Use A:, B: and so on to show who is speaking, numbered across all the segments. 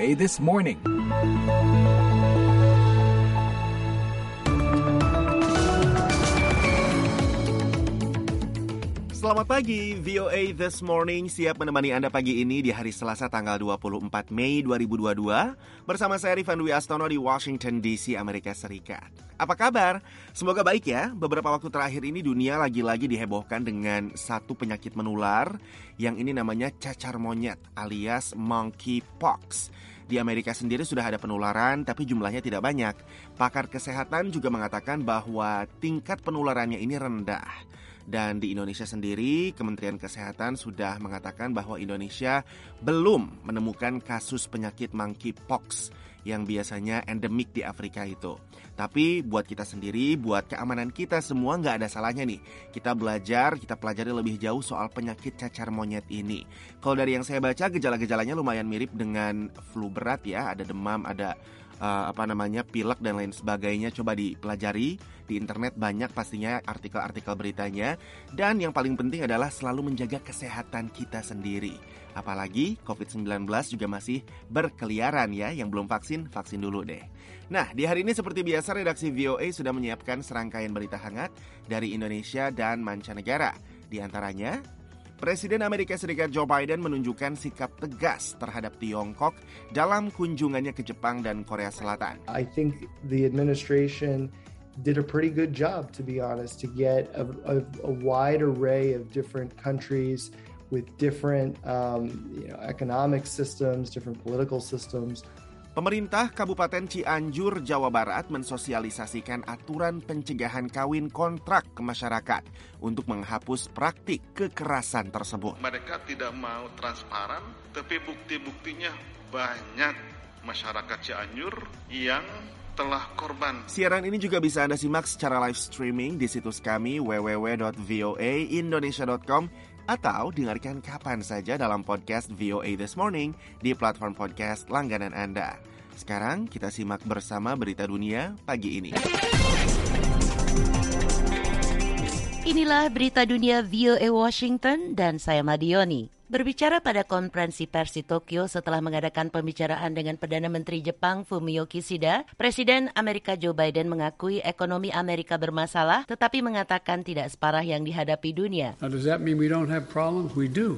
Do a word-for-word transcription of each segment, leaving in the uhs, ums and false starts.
A: A This Morning.
B: Selamat pagi, V O A This Morning siap menemani Anda pagi ini di hari Selasa tanggal dua puluh empat Mei dua ribu dua puluh dua bersama saya Rifan Dwi Astono di Washington D C, Amerika Serikat. Apa kabar? Semoga baik ya. Beberapa waktu terakhir ini dunia lagi-lagi dihebohkan dengan satu penyakit menular yang ini namanya cacar monyet alias monkeypox. Di Amerika sendiri sudah ada penularan tapi jumlahnya tidak banyak. Pakar kesehatan juga mengatakan bahwa tingkat penularannya ini rendah. Dan di Indonesia sendiri, Kementerian Kesehatan sudah mengatakan bahwa Indonesia belum menemukan kasus penyakit monkeypox yang biasanya endemik di Afrika itu. Tapi buat kita sendiri, buat keamanan kita semua nggak ada salahnya nih. Kita belajar, kita pelajari lebih jauh soal penyakit cacar monyet ini. Kalau dari yang saya baca, gejala-gejalanya lumayan mirip dengan flu berat ya. Ada demam, ada uh, apa namanya pilek dan lain sebagainya. Coba dipelajari. Di internet banyak pastinya artikel-artikel beritanya. Dan yang paling penting adalah selalu menjaga kesehatan kita sendiri. Apalagi covid sembilan belas juga masih berkeliaran ya. Yang belum vaksin, vaksin dulu deh. Nah, di hari ini seperti biasa redaksi V O A sudah menyiapkan serangkaian berita hangat dari Indonesia dan mancanegara. Di antaranya, Presiden Amerika Serikat Joe Biden menunjukkan sikap tegas terhadap Tiongkok dalam kunjungannya ke Jepang dan Korea Selatan.
C: I think the administration did a pretty good job, to be honest, to get a, a, a wide array of different countries with different um, you know, economic systems, different political systems.
B: Pemerintah Kabupaten Cianjur, Jawa Barat mensosialisasikan aturan pencegahan kawin kontrak ke masyarakat untuk menghapus praktik kekerasan tersebut.
D: Mereka tidak mau transparan, tapi bukti-buktinya banyak masyarakat Cianjur yang telah korban.
B: Siaran ini juga bisa Anda simak secara live streaming di situs kami w w w dot v o a indonesia dot com atau dengarkan kapan saja dalam podcast V O A This Morning di platform podcast langganan Anda. Sekarang kita simak bersama berita dunia pagi ini.
E: Inilah berita dunia V O A Washington dan saya Madioni. Berbicara pada konferensi pers di Tokyo setelah mengadakan pembicaraan dengan Perdana Menteri Jepang Fumio Kishida, Presiden Amerika Joe Biden mengakui ekonomi Amerika bermasalah tetapi mengatakan tidak separah yang dihadapi dunia.
F: Now, does that mean we don't have problems? We do.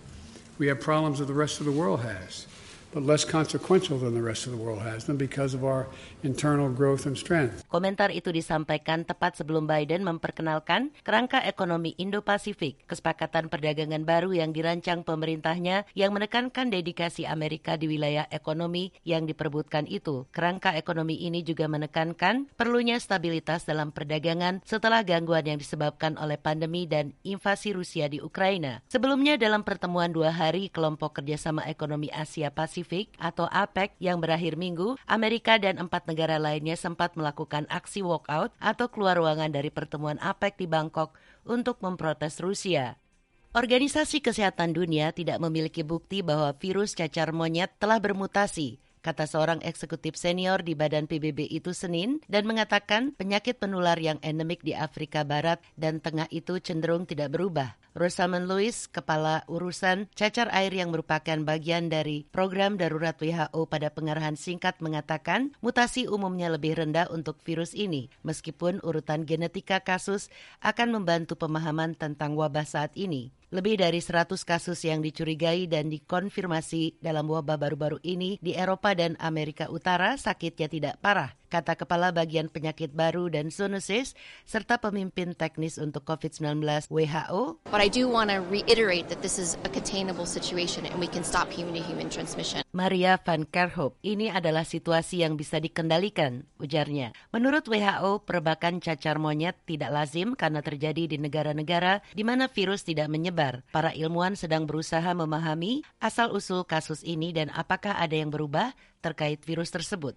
F: We have problems that the rest of the world has, but less consequential than the rest of the world has them because of our internal growth and strength.
E: Komentar itu disampaikan tepat sebelum Biden memperkenalkan kerangka ekonomi Indo-Pasifik, kesepakatan perdagangan baru yang dirancang pemerintahnya yang menekankan dedikasi Amerika di wilayah ekonomi yang diperebutkan itu. Kerangka ekonomi ini juga menekankan perlunya stabilitas dalam perdagangan setelah gangguan yang disebabkan oleh pandemi dan invasi Rusia di Ukraina. Sebelumnya dalam pertemuan dua hari kelompok kerjasama ekonomi Asia Pasifik atau A P E C yang berakhir minggu, Amerika dan empat negara lainnya sempat melakukan aksi walkout atau keluar ruangan dari pertemuan A P E C di Bangkok untuk memprotes Rusia. Organisasi Kesehatan Dunia tidak memiliki bukti bahwa virus cacar monyet telah bermutasi, kata seorang eksekutif senior di Badan P B B itu Senin, dan mengatakan penyakit penular yang endemik di Afrika Barat dan Tengah itu cenderung tidak berubah. Rosamund Lewis, kepala urusan cacar air yang merupakan bagian dari program darurat W H O pada pengarahan singkat mengatakan mutasi umumnya lebih rendah untuk virus ini, meskipun urutan genetika kasus akan membantu pemahaman tentang wabah saat ini. Lebih dari seratus kasus yang dicurigai dan dikonfirmasi dalam wabah baru-baru ini di Eropa dan Amerika Utara sakitnya tidak parah, kata Kepala Bagian Penyakit Baru dan Zoonosis serta pemimpin teknis untuk covid sembilan belas W H O.
G: But I do want to reiterate that this is a containable situation and we can stop human-to-human transmission.
E: Maria van Kerkhove, ini adalah situasi yang bisa dikendalikan, ujarnya. Menurut W H O, perbakan cacar monyet tidak lazim karena terjadi di negara-negara di mana virus tidak menyebar. Para ilmuwan sedang berusaha memahami asal-usul kasus ini dan apakah ada yang berubah terkait virus tersebut.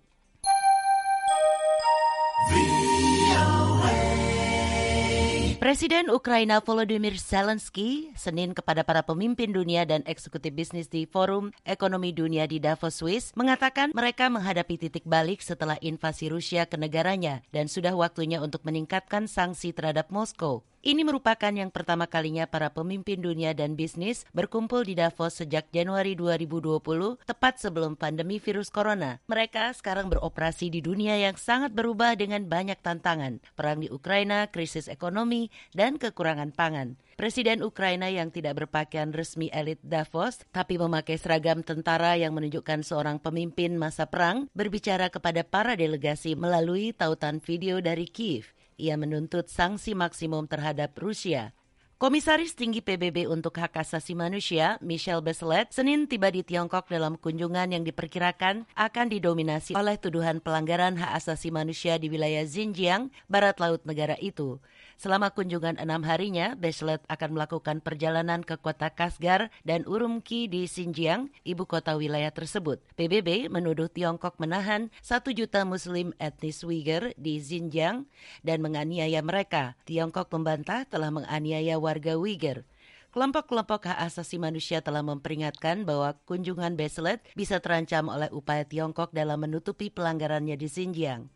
E: Presiden Ukraina Volodymyr Zelensky Senin kepada para pemimpin dunia dan eksekutif bisnis di Forum Ekonomi Dunia di Davos, Swiss, mengatakan mereka menghadapi titik balik setelah invasi Rusia ke negaranya dan sudah waktunya untuk meningkatkan sanksi terhadap Moskow. Ini merupakan yang pertama kalinya para pemimpin dunia dan bisnis berkumpul di Davos sejak Januari dua ribu dua puluh, tepat sebelum pandemi virus corona. Mereka sekarang beroperasi di dunia yang sangat berubah dengan banyak tantangan, perang di Ukraina, krisis ekonomi, dan kekurangan pangan. Presiden Ukraina yang tidak berpakaian resmi elit Davos, tapi memakai seragam tentara yang menunjukkan seorang pemimpin masa perang, berbicara kepada para delegasi melalui tautan video dari Kiev. Ia menuntut sanksi maksimum terhadap Rusia. Komisaris Tinggi P B B untuk Hak Asasi Manusia, Michelle Bachelet, Senin tiba di Tiongkok dalam kunjungan yang diperkirakan akan didominasi oleh tuduhan pelanggaran hak asasi manusia di wilayah Xinjiang, barat laut negara itu. Selama kunjungan enam harinya, Bachelet akan melakukan perjalanan ke kota Kashgar dan Urumqi di Xinjiang, ibu kota wilayah tersebut. P B B menuduh Tiongkok menahan satu juta Muslim etnis Uyghur di Xinjiang dan menganiaya mereka. Tiongkok membantah telah menganiaya warga Uyghur. Kelompok-kelompok hak asasi manusia telah memperingatkan bahwa kunjungan Bachelet bisa terancam oleh upaya Tiongkok dalam menutupi pelanggarannya di Xinjiang.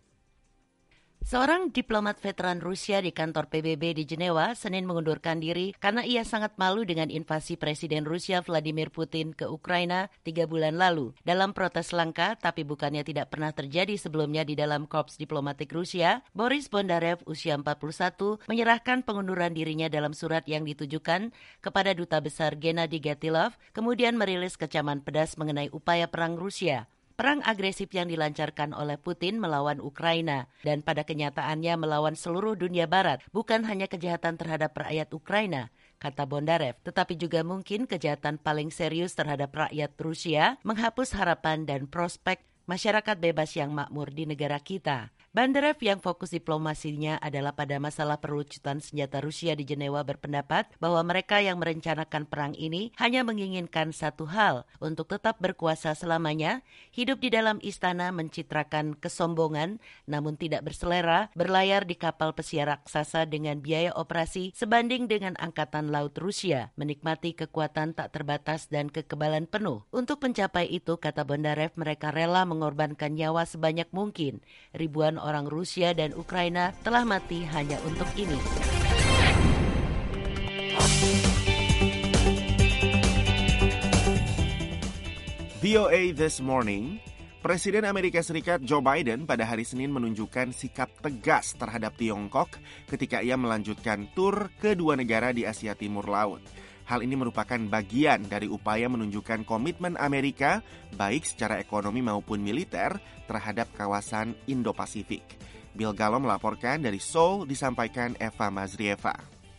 E: Seorang diplomat veteran Rusia di kantor P B B di Jenewa Senin mengundurkan diri karena ia sangat malu dengan invasi Presiden Rusia Vladimir Putin ke Ukraina tiga bulan lalu. Dalam protes langka, tapi bukannya tidak pernah terjadi sebelumnya di dalam Korps Diplomatik Rusia, Boris Bondarev, usia empat puluh satu, menyerahkan pengunduran dirinya dalam surat yang ditujukan kepada Duta Besar Gennady Gatilov, kemudian merilis kecaman pedas mengenai upaya perang Rusia. Perang agresif yang dilancarkan oleh Putin melawan Ukraina dan pada kenyataannya melawan seluruh dunia barat bukan hanya kejahatan terhadap rakyat Ukraina, kata Bondarev, tetapi juga mungkin kejahatan paling serius terhadap rakyat Rusia, menghapus harapan dan prospek masyarakat bebas yang makmur di negara kita. Bondarev yang fokus diplomasinya adalah pada masalah perlucutan senjata Rusia di Jenewa berpendapat bahwa mereka yang merencanakan perang ini hanya menginginkan satu hal, untuk tetap berkuasa selamanya, hidup di dalam istana mencitrakan kesombongan, namun tidak berselera, berlayar di kapal pesiar raksasa dengan biaya operasi sebanding dengan angkatan laut Rusia, menikmati kekuatan tak terbatas dan kekebalan penuh. Untuk mencapai itu, kata Bondarev, mereka rela mengorbankan nyawa sebanyak mungkin. Ribuan orang Rusia dan Ukraina telah mati hanya untuk ini.
B: V O A This Morning, Presiden Amerika Serikat Joe Biden pada hari Senin menunjukkan sikap tegas terhadap Tiongkok ketika ia melanjutkan tur ke dua negara di Asia Timur Laut. Hal ini merupakan bagian dari upaya menunjukkan komitmen Amerika baik secara ekonomi maupun militer terhadap kawasan Indo-Pasifik. Bill Gallo melaporkan dari Seoul, disampaikan Eva Mazrieva.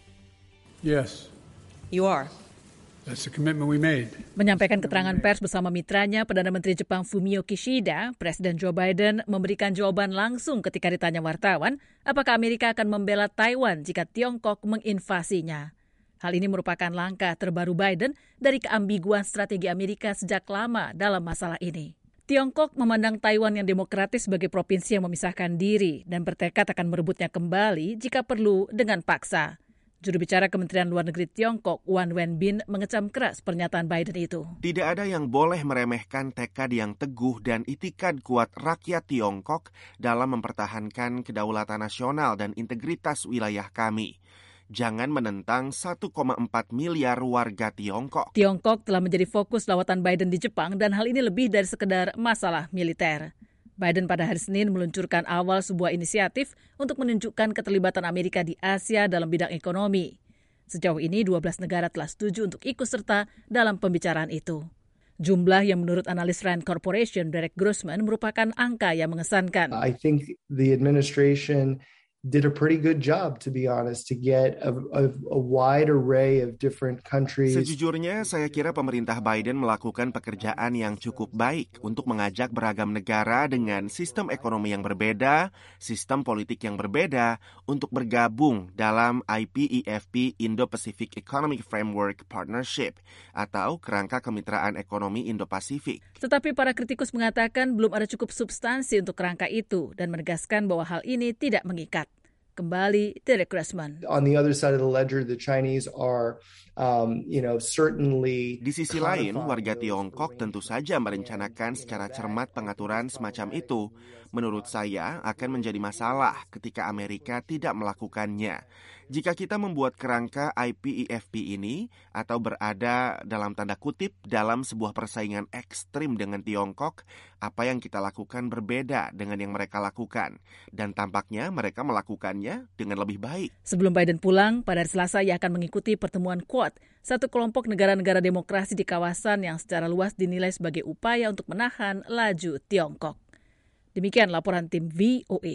F: Yes.
A: You are.
F: That's the commitment we made.
A: Menyampaikan keterangan pers bersama mitranya, Perdana Menteri Jepang Fumio Kishida, Presiden Joe Biden memberikan jawaban langsung ketika ditanya wartawan apakah Amerika akan membela Taiwan jika Tiongkok menginvasinya. Hal ini merupakan langkah terbaru Biden dari keambiguan strategi Amerika sejak lama dalam masalah ini. Tiongkok memandang Taiwan yang demokratis sebagai provinsi yang memisahkan diri dan bertekad akan merebutnya kembali jika perlu dengan paksa. Juru bicara Kementerian Luar Negeri Tiongkok, Wang Wenbin, mengecam keras pernyataan Biden itu.
B: Tidak ada yang boleh meremehkan tekad yang teguh dan itikad kuat rakyat Tiongkok dalam mempertahankan kedaulatan nasional dan integritas wilayah kami. Jangan menentang satu koma empat miliar warga Tiongkok.
A: Tiongkok telah menjadi fokus lawatan Biden di Jepang dan hal ini lebih dari sekedar masalah militer. Biden pada hari Senin meluncurkan awal sebuah inisiatif untuk menunjukkan keterlibatan Amerika di Asia dalam bidang ekonomi. Sejauh ini dua belas negara telah setuju untuk ikut serta dalam pembicaraan itu. Jumlah yang menurut analis Rand Corporation, Derek Grossman, merupakan angka yang mengesankan.
C: I think the administration did a pretty good job, to be honest, to get a, a, a wide array of different countries.
B: Sejujurnya, saya kira pemerintah Biden melakukan pekerjaan yang cukup baik untuk mengajak beragam negara dengan sistem ekonomi yang berbeda, sistem politik yang berbeda, untuk bergabung dalam I P E F P Indo-Pacific Economic Framework Partnership atau Kerangka Kemitraan Ekonomi Indo-Pasifik.
A: Tetapi para kritikus mengatakan belum ada cukup substansi untuk kerangka itu dan menegaskan bahwa hal ini tidak mengikat. Kembali Derek Grossman.
C: On the other side of the ledger, the Chinese are, um, you know, certainly.
B: Di sisi lain, warga Tiongkok tentu saja merencanakan secara cermat pengaturan semacam itu. menurut saya akan menjadi masalah ketika Amerika tidak melakukannya. Jika kita membuat kerangka I P E F P ini atau berada dalam tanda kutip dalam sebuah persaingan ekstrim dengan Tiongkok, apa yang kita lakukan berbeda dengan yang mereka lakukan. Dan tampaknya mereka melakukannya dengan lebih baik.
A: Sebelum Biden pulang, pada hari Selasa ia akan mengikuti pertemuan Quad, satu kelompok negara-negara demokrasi di kawasan yang secara luas dinilai sebagai upaya untuk menahan laju Tiongkok. Demikian laporan tim V O A.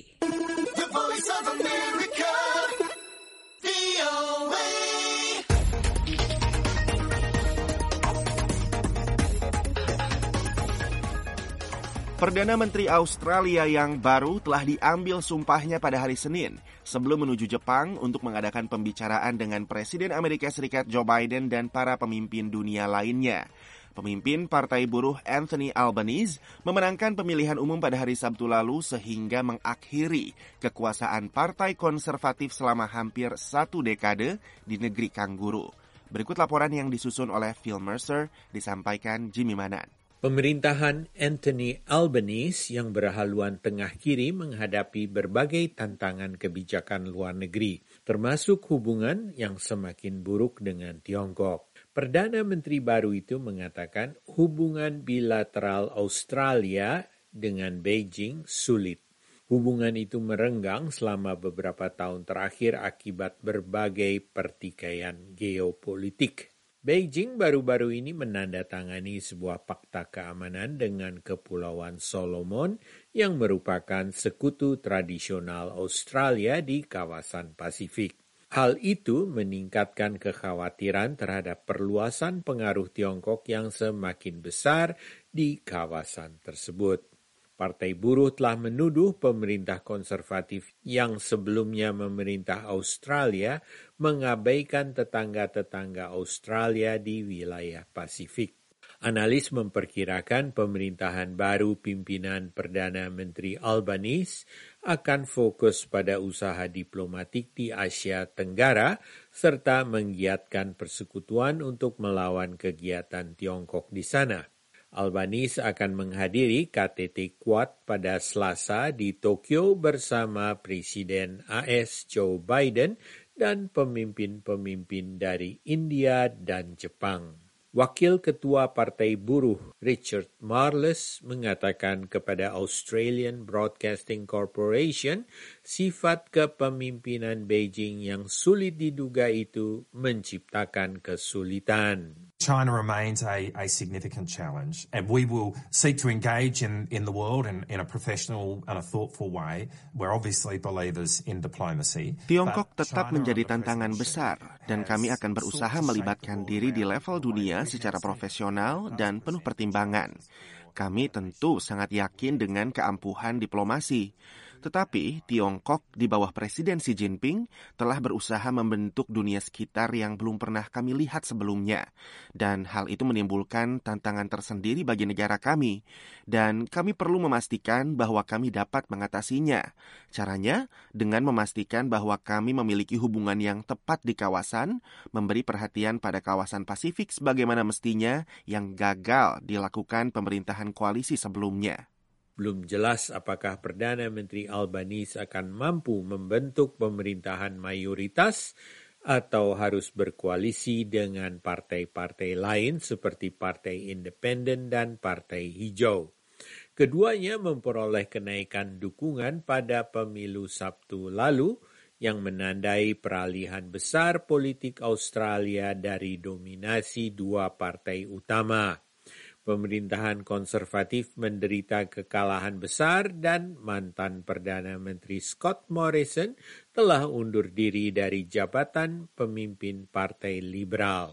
B: Perdana Menteri Australia yang baru telah diambil sumpahnya pada hari Senin sebelum menuju Jepang untuk mengadakan pembicaraan dengan Presiden Amerika Serikat Joe Biden dan para pemimpin dunia lainnya. Pemimpin Partai Buruh Anthony Albanese memenangkan pemilihan umum pada hari Sabtu lalu sehingga mengakhiri kekuasaan Partai Konservatif selama hampir satu dekade di negeri Kangguru. Berikut laporan yang disusun oleh Phil Mercer, disampaikan Jimmy Manan.
H: Pemerintahan Anthony Albanese yang berhaluan tengah kiri menghadapi berbagai tantangan kebijakan luar negeri, termasuk hubungan yang semakin buruk dengan Tiongkok. Perdana Menteri baru itu mengatakan hubungan bilateral Australia dengan Beijing sulit. Hubungan itu merenggang selama beberapa tahun terakhir akibat berbagai pertikaian geopolitik. Beijing baru-baru ini menandatangani sebuah fakta keamanan dengan Kepulauan Solomon yang merupakan sekutu tradisional Australia di kawasan Pasifik. Hal itu meningkatkan kekhawatiran terhadap perluasan pengaruh Tiongkok yang semakin besar di kawasan tersebut. Partai Buruh telah menuduh pemerintah konservatif yang sebelumnya memerintah Australia mengabaikan tetangga-tetangga Australia di wilayah Pasifik. Analis memperkirakan pemerintahan baru pimpinan Perdana Menteri Albanese akan fokus pada usaha diplomatik di Asia Tenggara serta menggiatkan persekutuan untuk melawan kegiatan Tiongkok di sana. Albanese akan menghadiri K T T Quad pada Selasa di Tokyo bersama Presiden A S Joe Biden dan pemimpin-pemimpin dari India dan Jepang. Wakil Ketua Partai Buruh Richard Marles mengatakan kepada Australian Broadcasting Corporation sifat kepemimpinan Beijing yang sulit diduga itu menciptakan kesulitan.
I: China remains a, a significant challenge, and we will seek to engage in, in the world in, in a professional and a thoughtful way. We're obviously believers in diplomacy.
B: Tiongkok tetap menjadi tantangan besar, dan kami akan berusaha melibatkan diri di level dunia secara profesional dan penuh pertimbangan. Kami tentu sangat yakin dengan keampuhan diplomasi. Tetapi Tiongkok di bawah Presiden Xi Jinping telah berusaha membentuk dunia sekitar yang belum pernah kami lihat sebelumnya. Dan hal itu menimbulkan tantangan tersendiri bagi negara kami. Dan kami perlu memastikan bahwa kami dapat mengatasinya. Caranya dengan memastikan bahwa kami memiliki hubungan yang tepat di kawasan, memberi perhatian pada kawasan Pasifik sebagaimana mestinya yang gagal dilakukan pemerintahan koalisi sebelumnya.
H: Belum jelas apakah Perdana Menteri Albanese akan mampu membentuk pemerintahan mayoritas atau harus berkoalisi dengan partai-partai lain seperti Partai Independen dan Partai Hijau. Keduanya memperoleh kenaikan dukungan pada pemilu Sabtu lalu yang menandai peralihan besar politik Australia dari dominasi dua partai utama. Pemerintahan konservatif menderita kekalahan besar dan mantan Perdana Menteri Scott Morrison telah undur diri dari jabatan pemimpin Partai Liberal.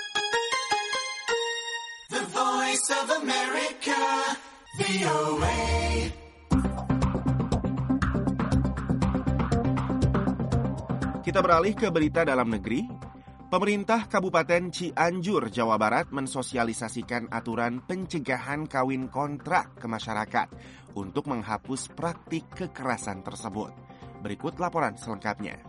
J: The Voice of America, V O A.
B: Kita beralih ke berita dalam negeri. Pemerintah Kabupaten Cianjur, Jawa Barat mensosialisasikan aturan pencegahan kawin kontrak ke masyarakat untuk menghapus praktik kekerasan tersebut. Berikut laporan selengkapnya.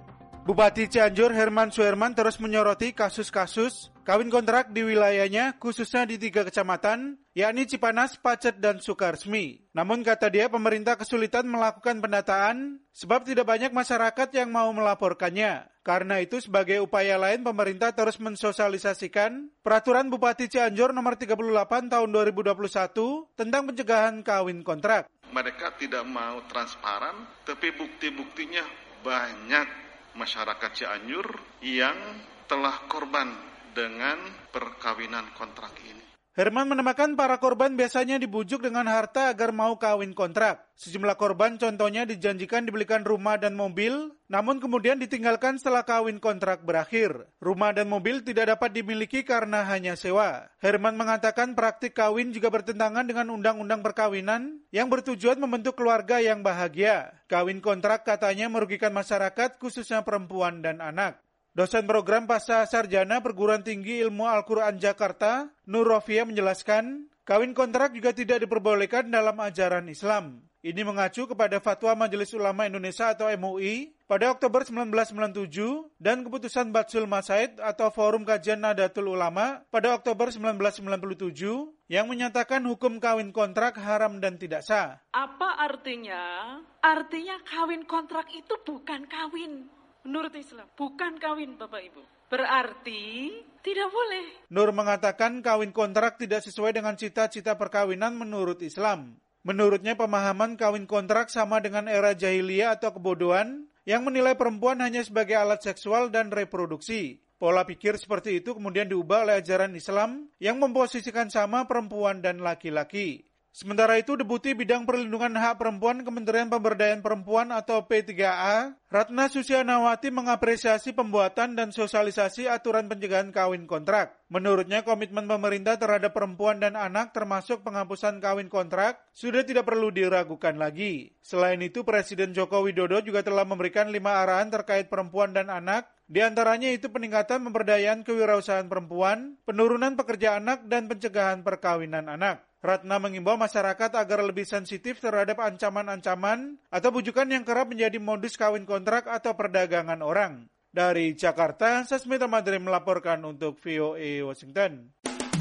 K: Bupati Cianjur Herman Suherman terus menyoroti kasus-kasus kawin kontrak di wilayahnya, khususnya di tiga kecamatan, yakni Cipanas, Pacet, dan Sukaresmi. Namun kata dia, pemerintah kesulitan melakukan pendataan sebab tidak banyak masyarakat yang mau melaporkannya. Karena itu, sebagai upaya lain, pemerintah terus mensosialisasikan Peraturan Bupati Cianjur nomor tiga puluh delapan tahun dua ribu dua puluh satu tentang pencegahan kawin kontrak.
D: Mereka tidak mau transparan, tapi bukti-buktinya banyak masyarakat Cianjur yang telah korban dengan perkawinan kontrak ini.
K: Herman menambahkan para korban biasanya dibujuk dengan harta agar mau kawin kontrak. Sejumlah korban contohnya dijanjikan dibelikan rumah dan mobil, namun kemudian ditinggalkan setelah kawin kontrak berakhir. Rumah dan mobil tidak dapat dimiliki karena hanya sewa. Herman mengatakan praktik kawin juga bertentangan dengan undang-undang perkawinan yang bertujuan membentuk keluarga yang bahagia. Kawin kontrak katanya merugikan masyarakat, khususnya perempuan dan anak. Dosen program Pasca Sarjana Perguruan Tinggi Ilmu Al-Quran Jakarta, Nur Rofia menjelaskan, kawin kontrak juga tidak diperbolehkan dalam ajaran Islam. Ini mengacu kepada Fatwa Majelis Ulama Indonesia atau M U I pada Oktober seribu sembilan ratus sembilan puluh tujuh dan keputusan Batsul Masaid atau Forum Kajian Nahdlatul Ulama pada Oktober seribu sembilan ratus sembilan puluh tujuh yang menyatakan hukum kawin kontrak haram dan tidak sah.
L: Apa artinya? Artinya kawin kontrak itu bukan kawin. Menurut Islam, bukan kawin Bapak Ibu. Berarti tidak boleh.
K: Nur mengatakan kawin kontrak tidak sesuai dengan cita-cita perkawinan menurut Islam. Menurutnya pemahaman kawin kontrak sama dengan era jahiliyah atau kebodohan yang menilai perempuan hanya sebagai alat seksual dan reproduksi. Pola pikir seperti itu kemudian diubah oleh ajaran Islam yang memposisikan sama perempuan dan laki-laki. Sementara itu, Deputi Bidang Perlindungan Hak Perempuan Kementerian Pemberdayaan Perempuan atau P tiga A, Ratna Susianawati mengapresiasi pembuatan dan sosialisasi aturan pencegahan kawin kontrak. Menurutnya, komitmen pemerintah terhadap perempuan dan anak termasuk penghapusan kawin kontrak sudah tidak perlu diragukan lagi. Selain itu, Presiden Joko Widodo juga telah memberikan lima arahan terkait perempuan dan anak. Di antaranya itu peningkatan pemberdayaan kewirausahaan perempuan, penurunan pekerja anak, dan pencegahan perkawinan anak. Ratna mengimbau masyarakat agar lebih sensitif terhadap ancaman-ancaman atau bujukan yang kerap menjadi modus kawin kontrak atau perdagangan orang. Dari Jakarta, Sasmita Madri melaporkan untuk V O A Washington.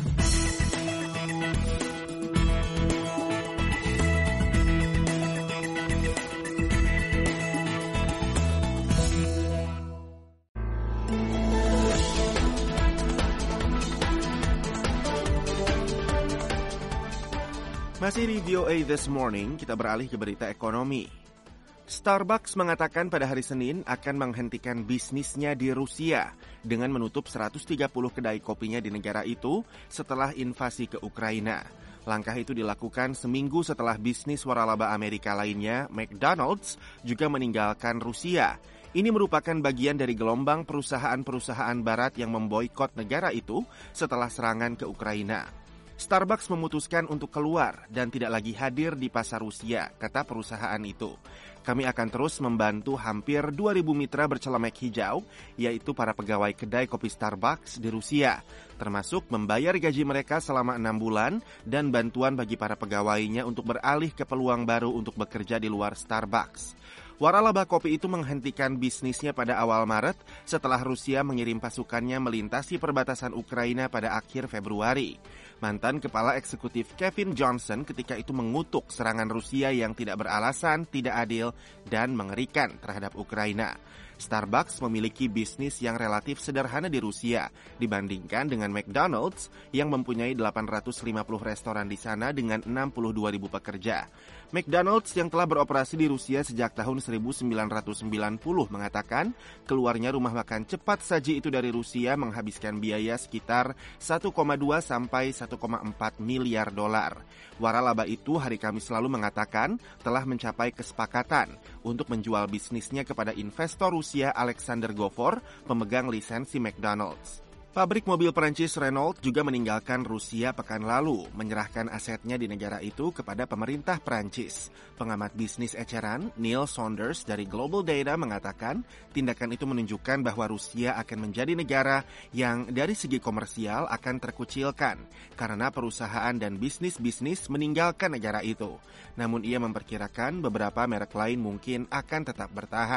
B: Masih di V O A This Morning, kita beralih ke berita ekonomi. Starbucks mengatakan pada hari Senin akan menghentikan bisnisnya di Rusia dengan menutup seratus tiga puluh kedai kopinya di negara itu setelah invasi ke Ukraina. Langkah itu dilakukan seminggu setelah bisnis waralaba Amerika lainnya, McDonald's, juga meninggalkan Rusia. Ini merupakan bagian dari gelombang perusahaan-perusahaan barat yang memboikot negara itu setelah serangan ke Ukraina. Starbucks memutuskan untuk keluar dan tidak lagi hadir di pasar Rusia, kata perusahaan itu. Kami akan terus membantu hampir dua ribu mitra bercelemek hijau, yaitu para pegawai kedai kopi Starbucks di Rusia, termasuk membayar gaji mereka selama enam bulan dan bantuan bagi para pegawainya untuk beralih ke peluang baru untuk bekerja di luar Starbucks. Waralaba kopi itu menghentikan bisnisnya pada awal Maret setelah Rusia mengirim pasukannya melintasi perbatasan Ukraina pada akhir Februari. Mantan Kepala Eksekutif Kevin Johnson ketika itu mengutuk serangan Rusia yang tidak beralasan, tidak adil, dan mengerikan terhadap Ukraina. Starbucks memiliki bisnis yang relatif sederhana di Rusia dibandingkan dengan McDonald's yang mempunyai delapan ratus lima puluh restoran di sana dengan enam puluh dua ribu pekerja. McDonald's yang telah beroperasi di Rusia sejak tahun seribu sembilan ratus sembilan puluh mengatakan keluarnya rumah makan cepat saji itu dari Rusia menghabiskan biaya sekitar satu koma dua sampai satu koma empat miliar dolar. Waralaba itu hari Kamis lalu mengatakan telah mencapai kesepakatan untuk menjual bisnisnya kepada investor Rusia Alexander Govor, pemegang lisensi McDonald's. Pabrik mobil Prancis Renault juga meninggalkan Rusia pekan lalu, menyerahkan asetnya di negara itu kepada pemerintah Prancis. Pengamat bisnis eceran Neil Saunders dari Global Data mengatakan tindakan itu menunjukkan bahwa Rusia akan menjadi negara yang dari segi komersial akan terkucilkan karena perusahaan dan bisnis-bisnis meninggalkan negara itu. Namun ia memperkirakan beberapa merek lain mungkin akan tetap bertahan.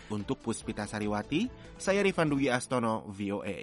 B: Untuk Puspita Sariwati, saya Rifan Dwi Astono, V O A.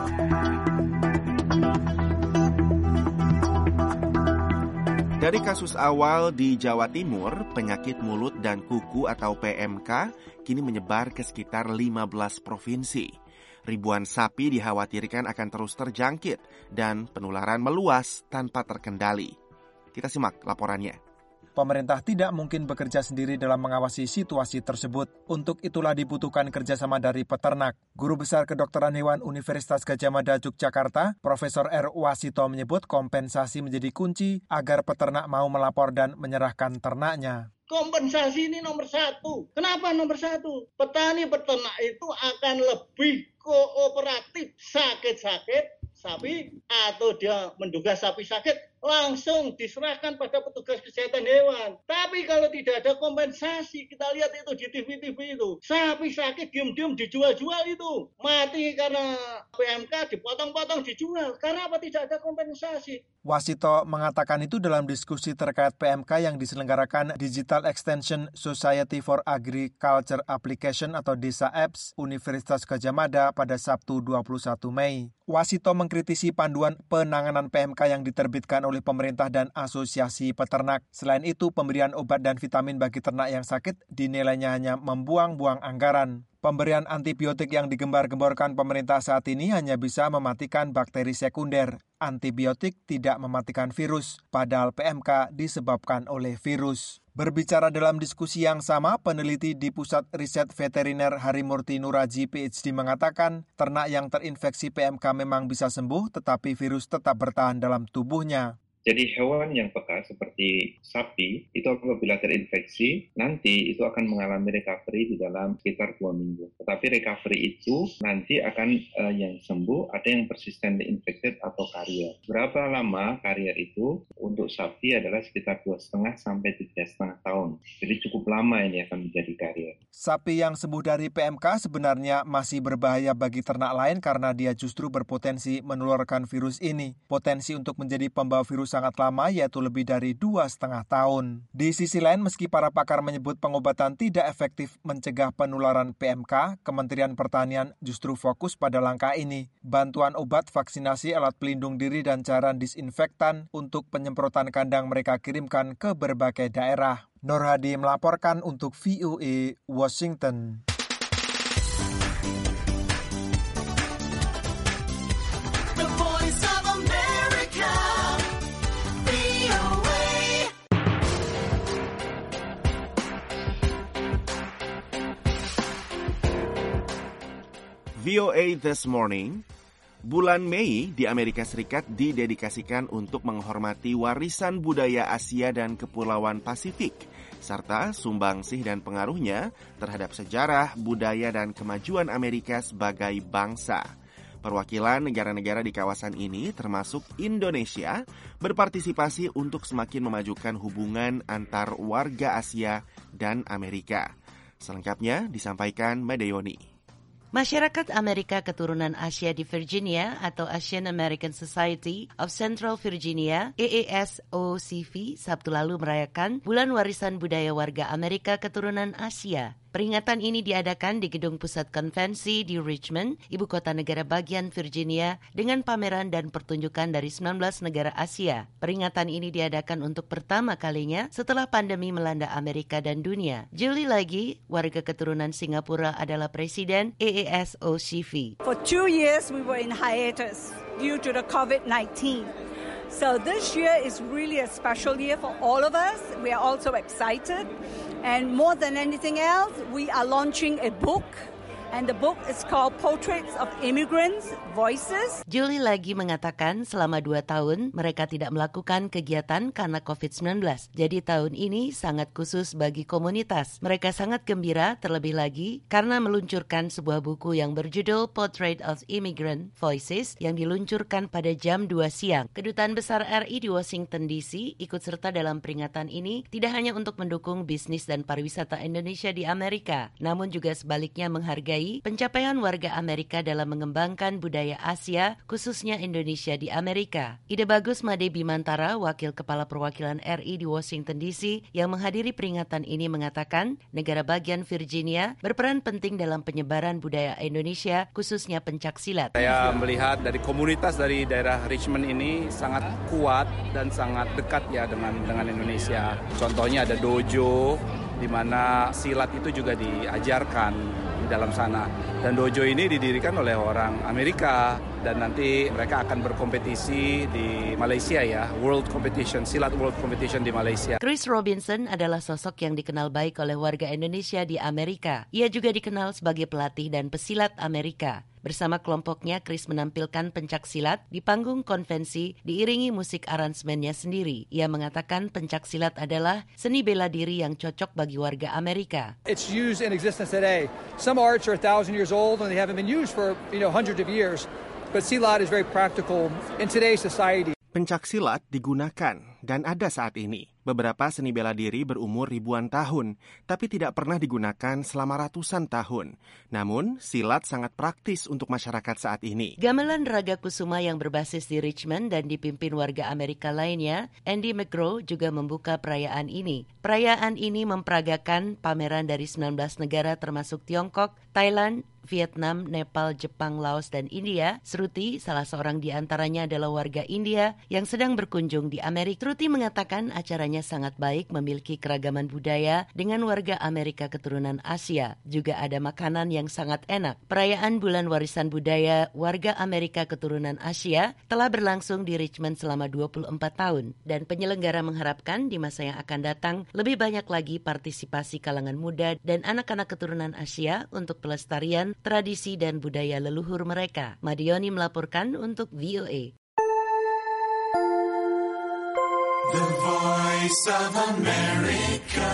B: Dari kasus awal di Jawa Timur, penyakit mulut dan kuku atau P M K kini menyebar ke sekitar lima belas provinsi. Ribuan sapi dikhawatirkan akan terus terjangkit dan penularan meluas tanpa terkendali. Kita simak laporannya.
M: Pemerintah tidak mungkin bekerja sendiri dalam mengawasi situasi tersebut. Untuk itulah dibutuhkan kerjasama dari peternak. Guru Besar Kedokteran Hewan Universitas Gadjah Mada Yogyakarta, Profesor R. Wasito menyebut kompensasi menjadi kunci agar peternak mau melapor dan menyerahkan ternaknya.
N: Kompensasi ini nomor satu. Kenapa nomor satu? Petani peternak itu akan lebih kooperatif. Sakit-sakit sapi atau dia menduga sapi sakit, langsung diserahkan pada petugas kesehatan hewan. Tapi kalau tidak ada kompensasi, kita lihat itu di T V-T V itu, sapi sakit diam-diam dijual-jual itu. Mati karena P M K, dipotong-potong dijual. Karena apa? Tidak ada kompensasi.
M: Wasito mengatakan itu dalam diskusi terkait P M K yang diselenggarakan Digital Extension Society for Agriculture Application atau DESA A P S Universitas Gadjah Mada pada Sabtu dua puluh satu Mei. Wasito mengkritisi panduan penanganan P M K yang diterbitkan oleh pemerintah dan asosiasi peternak. Selain itu, pemberian obat dan vitamin bagi ternak yang sakit dinilainya hanya membuang-buang anggaran. Pemberian antibiotik yang digembar-gemborkan pemerintah saat ini hanya bisa mematikan bakteri sekunder. Antibiotik tidak mematikan virus, padahal P M K disebabkan oleh virus. Berbicara dalam diskusi yang sama, peneliti di Pusat Riset Veteriner Harimurti Nuraji P H D mengatakan ternak yang terinfeksi P M K memang bisa sembuh, tetapi virus tetap bertahan dalam tubuhnya.
O: Jadi hewan yang peka seperti sapi itu apabila terinfeksi nanti itu akan mengalami recovery di dalam sekitar dua minggu. Tetapi recovery itu nanti akan uh, yang sembuh ada yang persistent infected atau carrier. Berapa lama carrier itu? Untuk sapi adalah sekitar dua koma lima sampai tiga koma lima tahun. Jadi cukup lama ini akan menjadi carrier.
M: Sapi yang sembuh dari P M K sebenarnya masih berbahaya bagi ternak lain karena dia justru berpotensi menularkan virus ini. Potensi untuk menjadi pembawa virus sangat lama, yaitu lebih dari dua setengah tahun. Di sisi lain, meski para pakar menyebut pengobatan tidak efektif mencegah penularan P M K, Kementerian Pertanian justru fokus pada langkah ini. Bantuan obat, vaksinasi, alat pelindung diri, dan cairan disinfektan untuk penyemprotan kandang mereka kirimkan ke berbagai daerah. Nur Hadi melaporkan untuk V O A Washington.
B: V O A This Morning, bulan Mei di Amerika Serikat didedikasikan untuk menghormati warisan budaya Asia dan Kepulauan Pasifik, serta sumbangsih dan pengaruhnya terhadap sejarah, budaya, dan kemajuan Amerika sebagai bangsa. Perwakilan negara-negara di kawasan ini, termasuk Indonesia, berpartisipasi untuk semakin memajukan hubungan antar warga Asia dan Amerika. Selengkapnya disampaikan Madayoni.
E: Masyarakat Amerika keturunan Asia di Virginia atau Asian American Society of Central Virginia A A S O C V Sabtu lalu merayakan Bulan Warisan Budaya Warga Amerika Keturunan Asia. Peringatan ini diadakan di Gedung Pusat Konvensi di Richmond, ibu kota negara bagian Virginia, dengan pameran dan pertunjukan dari sembilan belas negara Asia. Peringatan ini diadakan untuk pertama kalinya setelah pandemi melanda Amerika dan dunia. Julie Lagi, warga keturunan Singapura, adalah presiden A A S O C V.
P: For two years we were in hiatus due to the covid nineteen. So this year is really a special year for all of us. We are also excited. And more than anything else, we are launching a book. And the book is called Portraits of Immigrants, Voices.
E: Julie Lagi mengatakan selama dua tahun mereka tidak melakukan kegiatan karena covid sembilan belas. Jadi tahun ini sangat khusus bagi komunitas. Mereka sangat gembira terlebih lagi karena meluncurkan sebuah buku yang berjudul Portrait of Immigrant Voices yang diluncurkan pada jam dua siang. Kedutaan Besar R I di Washington D C ikut serta dalam peringatan ini tidak hanya untuk mendukung bisnis dan pariwisata Indonesia di Amerika, namun juga sebaliknya menghargai menghargai pencapaian warga Amerika dalam mengembangkan budaya Asia, khususnya Indonesia di Amerika. Ide Bagus Made Bimantara, Wakil Kepala Perwakilan R I di Washington D C yang menghadiri peringatan ini mengatakan, negara bagian Virginia berperan penting dalam penyebaran budaya Indonesia, khususnya pencak silat.
Q: Saya melihat dari komunitas dari daerah Richmond ini sangat kuat dan sangat dekat ya dengan dengan Indonesia. Contohnya ada dojo di mana silat itu juga diajarkan di dalam sana. Dan dojo ini didirikan oleh orang Amerika dan nanti mereka akan berkompetisi di Malaysia ya, World Competition, Silat World Competition di Malaysia.
E: Chris Robinson adalah sosok yang dikenal baik oleh warga Indonesia di Amerika. Ia juga dikenal sebagai pelatih dan pesilat Amerika. Bersama kelompoknya, Chris menampilkan pencak silat di panggung konvensi diiringi musik aransemennya sendiri. Ia mengatakan pencak silat adalah seni bela diri yang cocok bagi warga Amerika.
R: It's used in existence today. Some arts are a thousand years old and they haven't been used for, you know, hundreds of years. But silat is very practical in today's society.
B: Pencak silat digunakan dan ada saat ini. Beberapa seni bela diri berumur ribuan tahun, tapi tidak pernah digunakan selama ratusan tahun. Namun, silat sangat praktis untuk masyarakat saat ini.
E: Gamelan Raga Kusuma yang berbasis di Richmond dan dipimpin warga Amerika lainnya, Andy McGraw juga membuka perayaan ini. Perayaan ini memperagakan pameran dari sembilan belas negara termasuk Tiongkok, Thailand, Vietnam, Nepal, Jepang, Laos, dan India. Sruti, salah seorang di antaranya adalah warga India yang sedang berkunjung di Amerika. Sruti mengatakan acaranya sangat baik, memiliki keragaman budaya dengan warga Amerika keturunan Asia. Juga ada makanan yang sangat enak. Perayaan Bulan Warisan Budaya warga Amerika keturunan Asia telah berlangsung di Richmond selama dua puluh empat tahun. Dan penyelenggara mengharapkan di masa yang akan datang lebih banyak lagi partisipasi kalangan muda dan anak-anak keturunan Asia untuk pelestarian tradisi dan budaya leluhur mereka. Madioni melaporkan untuk V O A.
J: The Voice of America.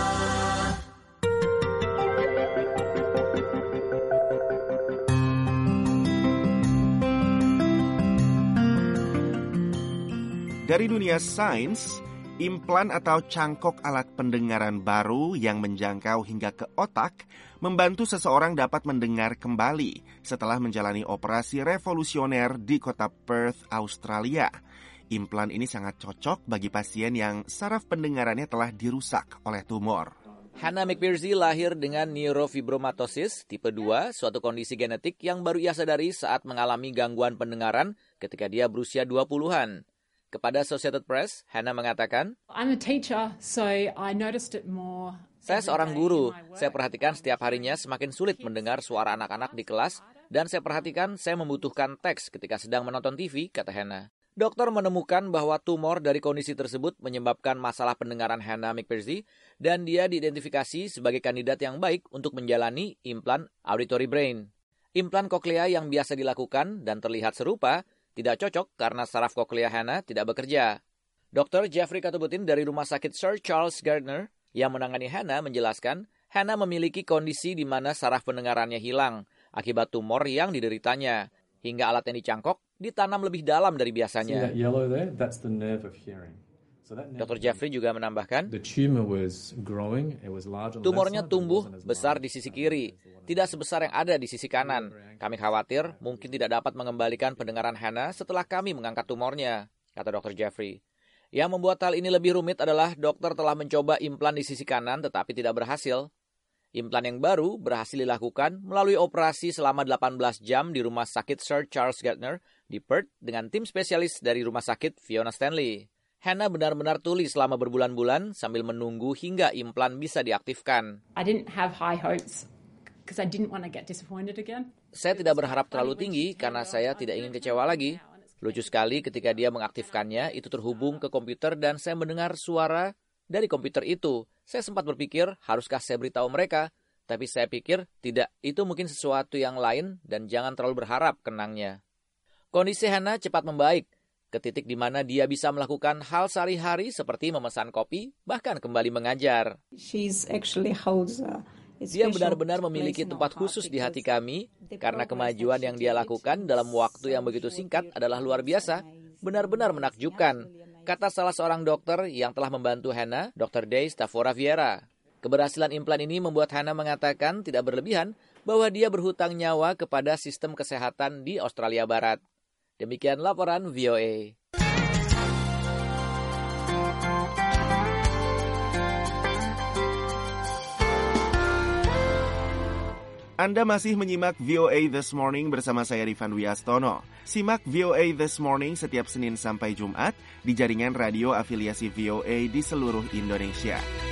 B: Dari dunia sains, implan atau cangkok alat pendengaran baru yang menjangkau hingga ke otak membantu seseorang dapat mendengar kembali setelah menjalani operasi revolusioner di kota Perth, Australia. Implan ini sangat cocok bagi pasien yang saraf pendengarannya telah dirusak oleh tumor.
S: Hannah McPhersey lahir dengan neurofibromatosis tipe dua, suatu kondisi genetik yang baru ia sadari saat mengalami gangguan pendengaran ketika dia berusia dua puluhan. Kepada Associated Press, Hannah mengatakan,
T: I'm a teacher, so I noticed it more.
S: Saya seorang guru. Saya perhatikan setiap harinya semakin sulit mendengar suara anak-anak di kelas, dan saya perhatikan saya membutuhkan teks ketika sedang menonton T V, kata Hannah. Dokter menemukan bahwa tumor dari kondisi tersebut menyebabkan masalah pendengaran Hannah McPhersey, dan dia diidentifikasi sebagai kandidat yang baik untuk menjalani implan auditory brain. Implan koklea yang biasa dilakukan dan terlihat serupa tidak cocok karena saraf koklea Hannah tidak bekerja. Dokter Jeffrey Katubutin dari Rumah Sakit Sir Charles Gardner yang menangani Hannah menjelaskan, Hannah memiliki kondisi di mana saraf pendengarannya hilang akibat tumor yang dideritanya, hingga alat yang dicangkok ditanam lebih dalam dari biasanya. Dokter Jeffrey juga menambahkan, tumornya tumbuh besar di sisi kiri, tidak sebesar yang ada di sisi kanan. Kami khawatir mungkin tidak dapat mengembalikan pendengaran Hannah setelah kami mengangkat tumornya, kata Dokter Jeffrey. Yang membuat hal ini lebih rumit adalah dokter telah mencoba implan di sisi kanan tetapi tidak berhasil. Implan yang baru berhasil dilakukan melalui operasi selama delapan belas jam di Rumah Sakit Sir Charles Gardner di Perth dengan tim spesialis dari Rumah Sakit Fiona Stanley. Hannah benar-benar tuli selama berbulan-bulan sambil menunggu hingga implan bisa diaktifkan.
T: I didn't have high hopes because I didn't want to get disappointed again.
S: Saya tidak berharap terlalu tinggi karena saya tidak ingin kecewa lagi. Lucu sekali ketika dia mengaktifkannya, itu terhubung ke komputer dan saya mendengar suara dari komputer itu. Saya sempat berpikir, haruskah saya beritahu mereka? Tapi saya pikir, tidak, itu mungkin sesuatu yang lain dan jangan terlalu berharap, kenangnya. Kondisi Hannah cepat membaik, ke titik di mana dia bisa melakukan hal sehari-hari seperti memesan kopi, bahkan kembali mengajar.
U: She's actually holds a
S: Dia benar-benar memiliki tempat khusus di hati kami, karena kemajuan yang dia lakukan dalam waktu yang begitu singkat adalah luar biasa, benar-benar menakjubkan, kata salah seorang dokter yang telah membantu Hannah, Dokter Day Stavora Vieira. Keberhasilan implan ini membuat Hannah mengatakan tidak berlebihan bahwa dia berhutang nyawa kepada sistem kesehatan di Australia Barat. Demikian laporan V O A.
B: Anda masih menyimak V O A This Morning bersama saya Rifan Wiastono. Simak V O A This Morning setiap Senin sampai Jumat di jaringan radio afiliasi V O A di seluruh Indonesia.